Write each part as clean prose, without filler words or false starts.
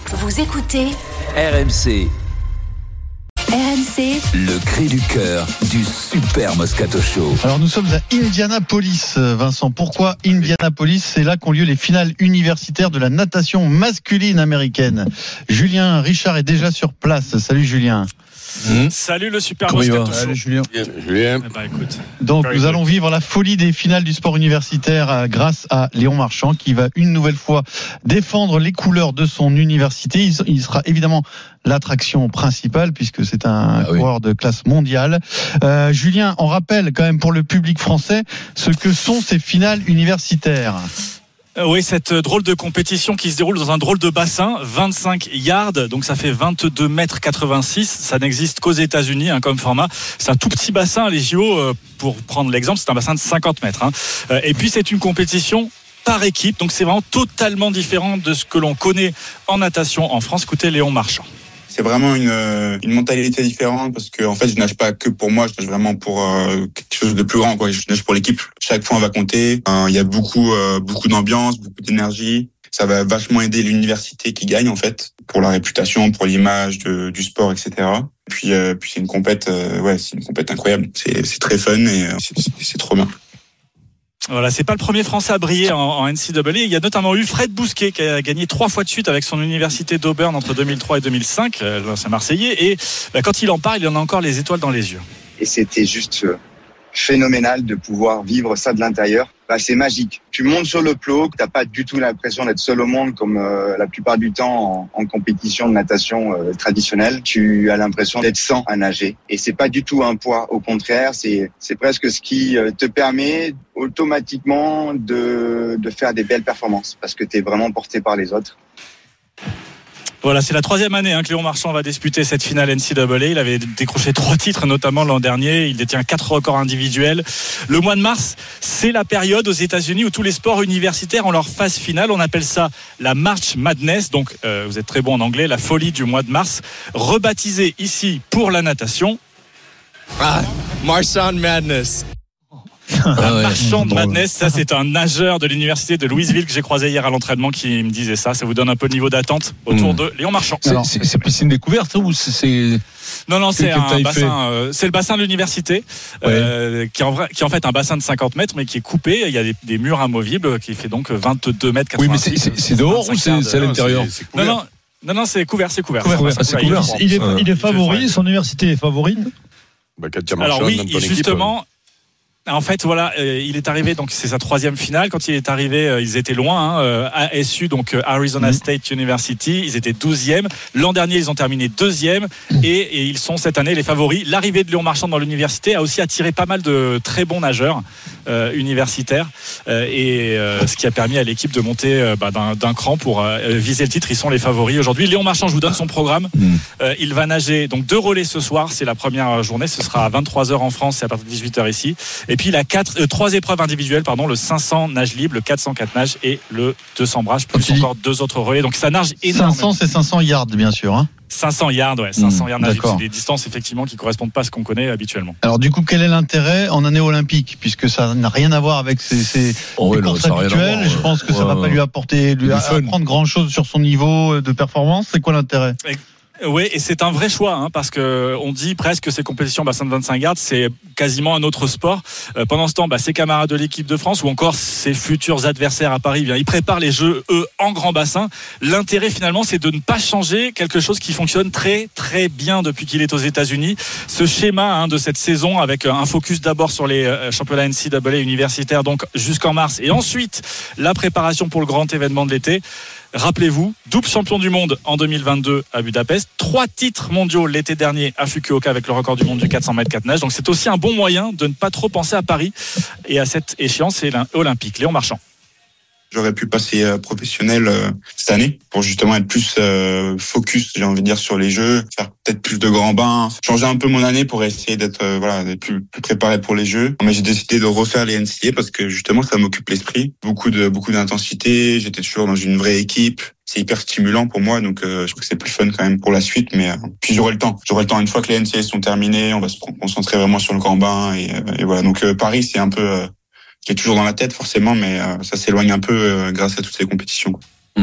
Vous écoutez RMC. RMC, Le cri du cœur du Super Moscato Show. Alors nous sommes à Indianapolis, Vincent. Pourquoi Indianapolis ? C'est là qu'ont lieu les finales universitaires de la natation masculine américaine. Julien Richard est déjà sur place. Salut Julien. Salut le Super Moscato Show. Salut Julien. Julien. Écoute. Donc nous allons vivre la folie des finales du sport universitaire grâce à Léon Marchand qui va une nouvelle fois défendre les couleurs de son université. Il sera évidemment l'attraction principale puisque c'est un coureur de classe mondiale. Julien, on rappelle quand même pour le public français ce que sont ces finales universitaires. Oui, cette drôle de compétition qui se déroule dans un drôle de bassin, 25 yards, donc ça fait 22 mètres 86. Ça n'existe qu'aux États-Unis comme format. C'est un tout petit bassin, les JO, pour prendre l'exemple, c'est un bassin de 50 mètres. Et puis c'est une compétition par équipe, donc c'est vraiment totalement différent de ce que l'on connaît en natation en France. Écoutez Léon Marchand. C'est vraiment une mentalité différente parce que en fait je nage pas que pour moi, je nage vraiment pour quelque chose de plus grand quoi. Je nage pour l'équipe. Chaque point va compter. Il y a beaucoup d'ambiance, beaucoup d'énergie. Ça va vachement aider l'université qui gagne en fait pour la réputation, pour l'image du sport, etc. Puis c'est une compète, c'est une compète incroyable. C'est très fun et c'est trop bien. Voilà, c'est pas le premier Français à briller en NCAA. Il y a notamment eu Fred Bousquet qui a gagné 3 fois de suite avec son université d'Auburn entre 2003 et 2005, l'ancien Marseillais. Et quand il en parle, il en a encore les étoiles dans les yeux. Et c'était juste phénoménal de pouvoir vivre ça de l'intérieur. C'est magique. Tu montes sur le plot, t'as pas du tout l'impression d'être seul au monde comme la plupart du temps en compétition de natation traditionnelle. Tu as l'impression d'être 100 à nager. Et c'est pas du tout un poids. Au contraire, c'est presque ce qui te permet automatiquement de faire des belles performances parce que t'es vraiment porté par les autres. Voilà, c'est la 3e année que Léon Marchand va disputer cette finale NCAA. Il avait décroché 3 titres, notamment l'an dernier. Il détient 4 records individuels. Le mois de mars, c'est la période aux États-Unis où tous les sports universitaires ont leur phase finale. On appelle ça la March Madness. Donc, vous êtes très bon en anglais, la folie du mois de mars. Rebaptisée ici pour la natation. Marchand Madness. Marchand de Madness, ça c'est un nageur de l'université de Louisville que j'ai croisé hier à l'entraînement qui me disait ça. Ça vous donne un peu le niveau d'attente autour de Léon Marchand. C'est piscine découverte ou c'est Non, c'est un bassin. C'est le bassin de l'université qui est en fait un bassin de 50 mètres mais qui est coupé. Il y a des murs amovibles qui fait donc 22 mètres 86. Oui, mais c'est dehors ou c'est à l'intérieur? Non, c'est couvert. C'est couvert. Il est favori, son université est favorite. Alors oui, justement. En fait, voilà, il est arrivé, donc c'est sa 3e finale. Quand il est arrivé, ils étaient loin. ASU, donc Arizona State University, ils étaient 12e. L'an dernier, ils ont terminé 2e et ils sont cette année les favoris. L'arrivée de Léon Marchand dans l'université a aussi attiré pas mal de très bons nageurs universitaires ce qui a permis à l'équipe de monter d'un cran pour viser le titre. Ils sont les favoris aujourd'hui. Léon Marchand, je vous donne son programme. Il va nager donc 2 relais ce soir. C'est la première journée. Ce sera à 23h en France et à partir de 18h ici. Et puis il a 3 épreuves individuelles, le 500 nage libre, le 404 nage et le 200 brages, plus encore 2 autres relais. Donc ça nage énormément. 500, c'est 500 yards, bien sûr. 500 yards, 500 yards nage libre. C'est des distances effectivement qui correspondent pas à ce qu'on connaît habituellement. Alors du coup, quel est l'intérêt en année olympique, puisque ça n'a rien à voir avec ces courses habituelles. Je pense que ça va pas lui apprendre grand chose sur son niveau de performance. C'est quoi l'intérêt ? Oui, et c'est un vrai choix, parce que on dit presque que ces compétitions bassin de 25 yards, c'est quasiment un autre sport. Pendant ce temps, ses camarades de l'équipe de France ou encore ses futurs adversaires à Paris, ils préparent les Jeux, eux, en grand bassin. L'intérêt, finalement, c'est de ne pas changer quelque chose qui fonctionne très, très bien depuis qu'il est aux États-Unis. Ce schéma de cette saison avec un focus d'abord sur les championnats NCAA universitaires, donc jusqu'en mars, et ensuite la préparation pour le grand événement de l'été. Rappelez-vous, double champion du monde en 2022 à Budapest, 3 titres mondiaux l'été dernier à Fukuoka avec le record du monde du 400 mètres 4 nages. Donc c'est aussi un bon moyen de ne pas trop penser à Paris et à cette échéance olympique. Léon Marchand. J'aurais pu passer professionnel cette année pour justement être plus focus, j'ai envie de dire, sur les jeux, faire peut-être plus de grands bains, changer un peu mon année pour essayer d'être plus préparé pour les jeux. Mais j'ai décidé de refaire les NCAA parce que justement ça m'occupe l'esprit, beaucoup d'intensité, j'étais toujours dans une vraie équipe. C'est hyper stimulant pour moi, donc je trouve que c'est plus fun quand même pour la suite. Mais puis j'aurai le temps une fois que les NCAA sont terminés, on va se concentrer vraiment sur le grand bain et voilà. Donc Paris, c'est un peu qui est toujours dans la tête forcément, mais ça s'éloigne un peu grâce à toutes ces compétitions.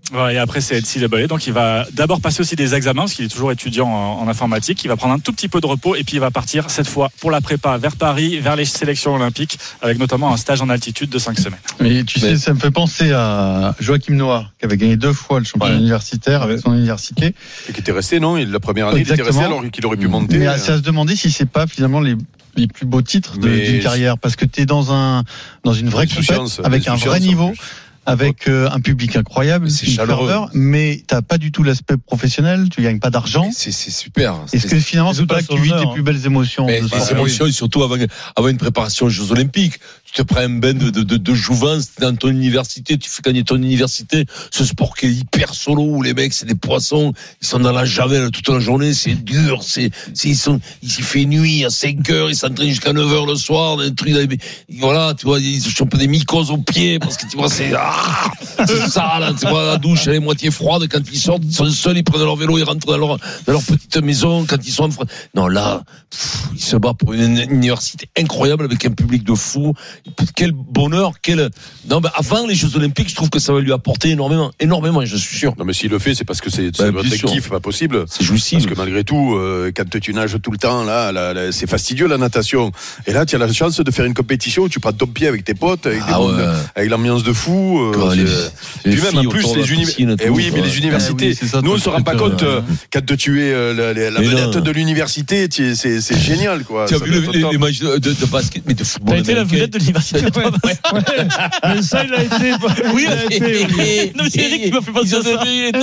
Ouais, et après c'est NCAA, donc il va d'abord passer aussi des examens parce qu'il est toujours étudiant en informatique. Il va prendre un tout petit peu de repos et puis il va partir cette fois pour la prépa vers Paris, vers les sélections olympiques, avec notamment un stage en altitude de 5 semaines. Mais tu sais, ça me fait penser à Joachim Noah, qui avait gagné 2 fois le championnat universitaire avec son université. Et qui était resté, non? La première année, Exactement. il était resté alors qu'il aurait pu monter. Mais c'est à se demander si c'est pas finalement les plus beaux titres d'une carrière, parce que tu es dans une vraie compète avec un vrai niveau, avec un public incroyable, c'est chaleureux, mais t'as pas du tout l'aspect professionnel, tu gagnes pas d'argent. C'est super. Est-ce que finalement c'est pas là que tu vis tes plus belles émotions? Les émotions, et surtout avant une préparation aux Jeux Olympiques. Tu te prends un bain de jouvence dans ton université, tu fais gagner ton université, ce sport qui est hyper solo, où les mecs c'est des poissons, ils sont dans la javel toute la journée, c'est dur, il fait nuit à 5 heures, ils s'entraînent jusqu'à 9 heures le soir, des trucs, voilà, tu vois, ils se chopent des mycoses aux pieds, parce que tu vois, c'est ça, là, tu vois, la douche, elle est moitié froide, quand ils sortent, ils sont seuls, ils prennent leur vélo, ils rentrent dans leur petite maison, quand ils sont non, là, ils se battent pour une université incroyable, avec un public de fous. Quel bonheur, non, mais avant les Jeux Olympiques, je trouve que ça va lui apporter énormément, je suis sûr. Non, mais s'il le fait, c'est parce que c'est votre kiff, pas possible. C'est jouissif. Parce que malgré tout, quand tu nages tout le temps, là, c'est fastidieux la natation. Et là, tu as la chance de faire une compétition où tu prends ton pied avec tes potes, avec l'ambiance de fou. Puis même, en plus, les universités. Oui, mais les universités. Nous, on se rend pas compte quand tu es la vedette de l'université, c'est génial, quoi. Tu as vu les matchs de basket, mais de football. T'as été la vedette de l'université. Mais ça, il a été. Oui, non, mais c'est Eric qui m'a fait penser à ça.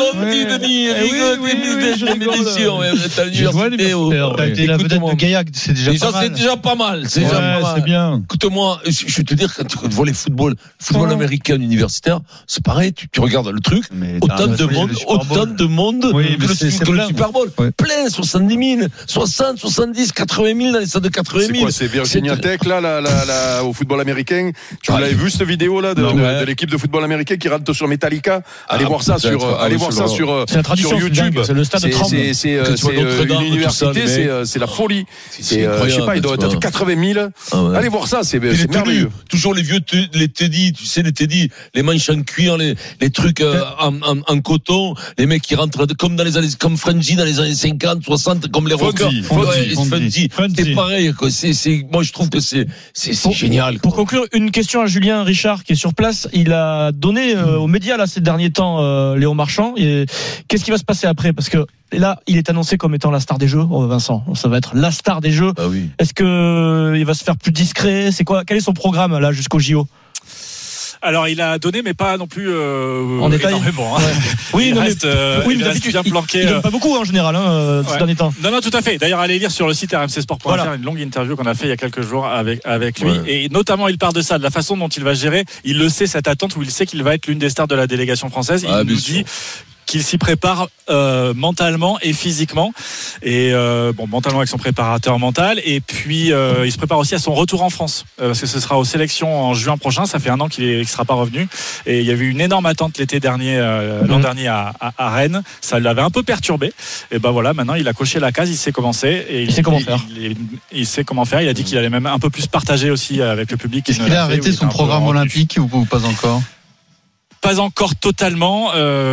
T'as été la vedette de Gaillac, c'est déjà pas mal. C'est déjà pas mal. C'est bien. Écoute-moi, je vais te dire, quand tu vois les football américain universitaire, c'est pareil, tu regardes le truc, autant de monde que le Super Bowl. Plein, 70 000, 60, 70, 80 000 dans les stades de 80 000. C'est quoi, c'est Virginia Tech, là, au football américain? Tu l'avais vu, cette vidéo, là, de l'équipe de football américain qui rentre sur Metallica? Allez voir ça sur YouTube. C'est le stade de Trump. C'est une université, c'est la folie. Je sais pas, il doit être 80 000. Allez voir ça, c'est merveilleux. Toujours les vieux, les Teddy, tu sais, les manches en cuir, les trucs en coton, les mecs qui rentrent comme comme Frenzy dans les années 50, 60, comme les rockers. Fonzie. C'est pareil, quoi. Moi, je trouve que c'est génial. Pour conclure, une question à Julien Richard qui est sur place. Il a donné aux médias là ces derniers temps, Léon Marchand. Et qu'est-ce qui va se passer après? Parce que là, il est annoncé comme étant la star des Jeux, Vincent. Ça va être la star des Jeux. Ah oui. Est-ce que il va se faire plus discret? C'est quoi? Quel est son programme là jusqu'au JO? Alors il a donné, mais pas non plus en détail. Énormément, hein. Oui, il reste bien planqué. Il donne pas beaucoup en général ces derniers temps. Non, tout à fait. D'ailleurs, allez lire sur le site rmcsport.fr une longue interview qu'on a fait il y a quelques jours avec lui, et notamment il parle de ça, de la façon dont il va gérer. Il le sait, cette attente où il sait qu'il va être l'une des stars de la délégation française. Il nous dit qu'il s'y prépare mentalement et physiquement, et mentalement avec son préparateur mental, et puis il se prépare aussi à son retour en France, parce que ce sera aux sélections en juin prochain. Ça fait 1 an qu'il ne sera pas revenu, et il y avait une énorme attente l'été dernier, l'an dernier à Rennes. Ça l'avait un peu perturbé, et voilà, maintenant il a coché la case, il sait comment c'est, et il sait comment faire. Il sait comment faire. Il a dit qu'il allait même un peu plus partager aussi avec le public. Est-ce qu'il a arrêté son programme olympique ou pas encore? Pas encore totalement.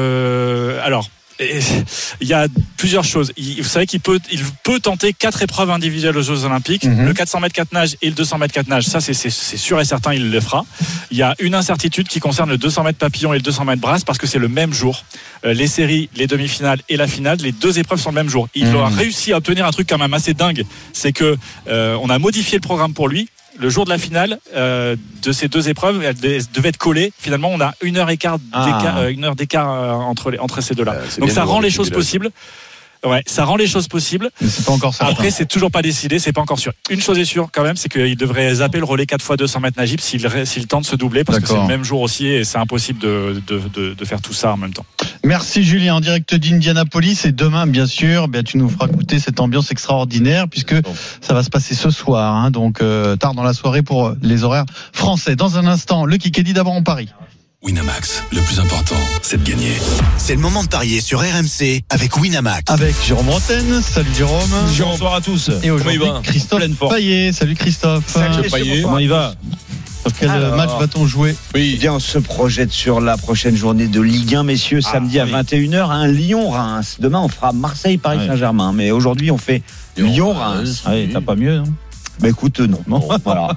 Alors, il y a plusieurs choses. Vous savez qu'il peut tenter 4 épreuves individuelles aux Jeux Olympiques. Le 400 mètres 4 nages et le 200 mètres 4 nages. Ça, c'est sûr et certain, il le fera. Il y a une incertitude qui concerne le 200 mètres papillon et le 200 mètres brasse, parce que c'est le même jour. Les séries, les demi-finales et la finale, les 2 épreuves sont le même jour. Il a réussi à obtenir un truc quand même assez dingue. C'est que on a modifié le programme pour lui. Le jour de la finale de ces 2 épreuves, elles devaient être collées. Finalement, on a 1 heure d'écart entre ces deux-là. Donc ça rend les choses possibles. Ouais, ça rend les choses possibles. Mais c'est pas encore ça. Après, c'est toujours pas décidé, c'est pas encore sûr. Une chose est sûre quand même, c'est qu'il devrait zapper le relais 4 x 200 mètres nagibles s'il tente de se doubler, parce que c'est le même jour aussi, et c'est impossible de faire tout ça en même temps. Merci Julien, en direct d'Indianapolis, et demain bien sûr, tu nous feras goûter cette ambiance extraordinaire, puisque ça va se passer ce soir, donc tard dans la soirée pour les horaires français. Dans un instant, le Kikadi d'abord en Paris. Winamax, le plus important, c'est de gagner. C'est le moment de parier sur RMC avec Winamax. Avec Jérôme Bretagne. Salut Jérôme. Bonsoir à tous. Et aujourd'hui, Christophe Payet. Salut Christophe. Salut Payet. Comment il va? Sur quel match va-t-on jouer? Oui, bien, on se projette sur la prochaine journée de Ligue 1, messieurs, samedi à 21h, un Lyon-Reims. Demain, on fera Marseille-Paris-Saint-Germain, mais aujourd'hui, on fait Lyon-Reims. T'as pas mieux, non? Bah écoute, non. Voilà.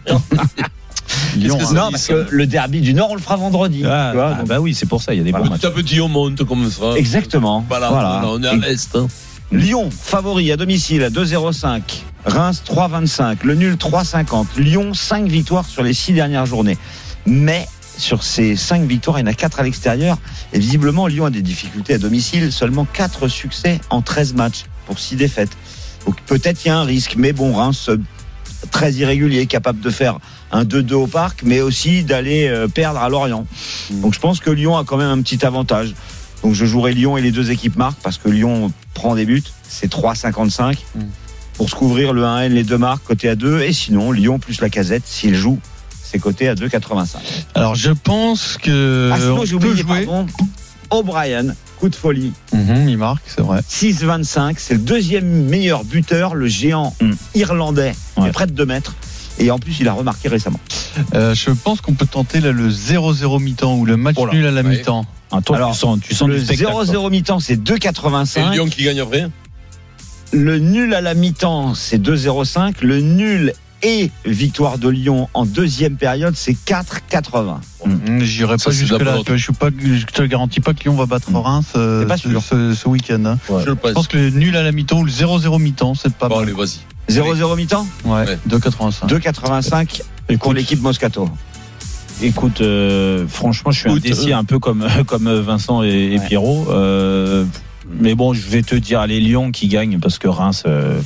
Lyon, non, parce que le derby du Nord, on le fera vendredi. Bah oui, c'est pour ça, il y a des bons matchs. Petit à petit, on monte comme ça. Exactement. Voilà. On est à l'Est. Lyon, favori à domicile à 2,05. Reims, 3,25. Le nul, 3,50. Lyon, 5 victoires sur les 6 dernières journées. Mais sur ces 5 victoires, il y en a 4 à l'extérieur. Et visiblement, Lyon a des difficultés à domicile. Seulement 4 succès en 13 matchs pour 6 défaites. Donc peut-être il y a un risque. Mais bon, Reims, très irrégulier, capable de faire un 2-2 au parc, mais aussi d'aller perdre à Lorient. Donc je pense que Lyon a quand même un petit avantage. Donc je jouerai Lyon et les deux équipes marquent, parce que Lyon prend des buts, c'est 3,55. Pour se couvrir le 1N, les deux marques, côté à 2. Et sinon, Lyon plus la Casette, s'il joue, c'est côté à 2,85. Alors je pense que sinon, j'ai oublié, O'Brien, coup de folie. Il marque, c'est vrai. 6,25, c'est le deuxième meilleur buteur, le géant irlandais, qui est près de 2 mètres. Et en plus, il a remarqué récemment. Je pense qu'on peut tenter là, le 0-0 mi-temps ou le match nul à la mi-temps. Alors, tu sens le 0-0 mi-temps, c'est 2,85. Et Lyon qui gagne après. Le nul à la mi-temps, c'est 2,05. Le nul et victoire de Lyon en deuxième période, c'est 4,80. J'irai pas jusque-là. Je te garantis pas que Lyon va battre Reims ce week-end. Hein. Je pense que le nul à la mi-temps ou le 0-0 mi-temps, c'est pas mal. Allez, vas-y. 0-0 mi-temps ? Ouais. 2,85. 2,85 pour l'équipe Moscato. Écoute, franchement, je suis indécis un peu comme Vincent et Pierrot. Mais bon, je vais te dire, allez, Lyon qui gagne, parce que Reims,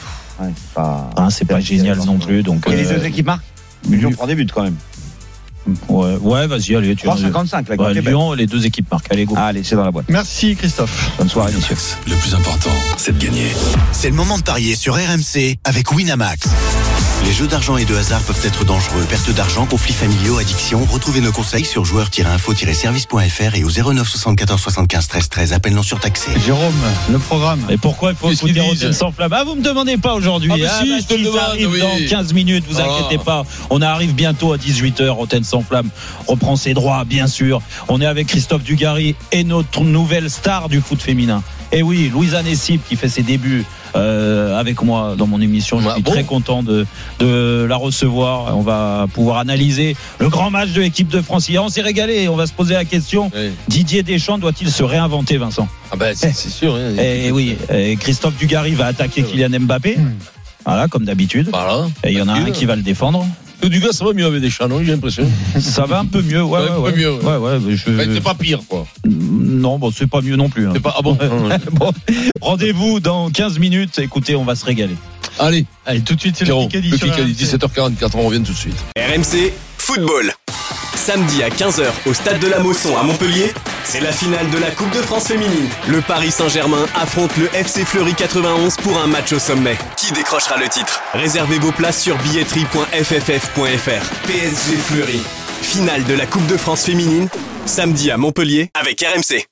c'est pas génial non plus. Donc, et les deux équipes marquent ? Lyon prend des buts quand même. Ouais, vas-y, allez. 3,55. Lyon, les deux équipes marquent. Allez, go. Allez, c'est dans la boîte. Merci Christophe. Bonne soirée, messieurs. Le plus important, c'est de gagner. C'est le moment de parier sur RMC avec Winamax. Les jeux d'argent et de hasard peuvent être dangereux. Perte d'argent, conflits familiaux, addiction. Retrouvez nos conseils sur joueurs-info-service.fr et au 09 74 75 13 13. Appel non surtaxé. Jérôme, le programme. Et pourquoi il faut écouter Rotten sans flamme ? Vous me demandez pas aujourd'hui. Si, je te le demande. Ça arrive dans 15 minutes, vous inquiétez pas. On arrive bientôt à 18h. Rotten sans flamme reprend ses droits, bien sûr. On est avec Christophe Dugarry et notre nouvelle star du foot féminin. Et oui, Louisa Nessib qui fait ses débuts avec moi dans mon émission. Je suis très content de la recevoir. On va pouvoir analyser le grand match de l'équipe de France. Hier, on s'est régalé. On va se poser la question. Didier Deschamps doit-il se réinventer, Vincent ? C'est sûr. Et oui, Christophe Dugarry va attaquer Kylian Mbappé. Voilà, comme d'habitude. Voilà. Et il y en a un qui va le défendre. Du gars, ça va mieux avec Deschamps, non ? J'ai l'impression. Ça va un peu mieux, ouais. C'est pas pire, quoi. Non, c'est pas mieux non plus. C'est pas. Ah bon. Rendez-vous dans 15 minutes. Écoutez, on va se régaler. Allez, tout de suite, c'est le Kikadi. Le Kikadi, 17h44, on revient tout de suite. RMC Football. Samedi à 15h au Stade de la Mosson à Montpellier, c'est la finale de la Coupe de France féminine. Le Paris Saint-Germain affronte le FC Fleury 91 pour un match au sommet. Qui décrochera le titre ? Réservez vos places sur billetterie.fff.fr. PSG Fleury. Finale de la Coupe de France féminine, samedi à Montpellier avec RMC.